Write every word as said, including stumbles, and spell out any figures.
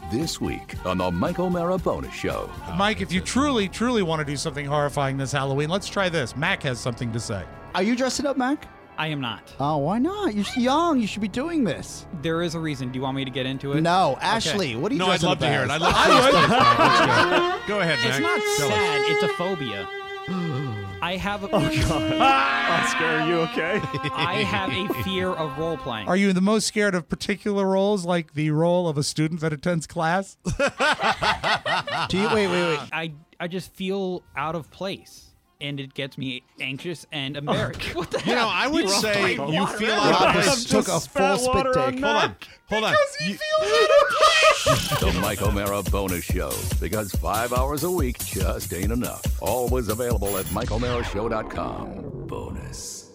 This week on the Mike O'Mara Bonus Show. Mike, if you truly, truly want to do something horrifying this Halloween, let's try this. Mac has something to say. Are you dressing up, Mac? I am not. Oh, why not? You're young. You should be doing this. There is a reason. Do you want me to get into it? No, Ashley, what are you No, I'd dressing love up to hear it. as? I'd love to hear it. Let's go. Go ahead, Mac. It's not Tell us. sad. It's a phobia. I have a. Oh, God. Oscar, are you okay? I have a fear of role playing. Are you the most scared of particular roles, like the role of a student that attends class? Do you, wait, wait, wait. I I just feel out of place. And it gets me anxious and embarrassed. What the You know, hell? I would say you water feel in out Rob of place. just took a full spit take. Hold on. Hold on. You- The Mike O'Mara Bonus Show. Because five hours a week just ain't enough. Always available at Mike O'Mara Show dot com. Bonus.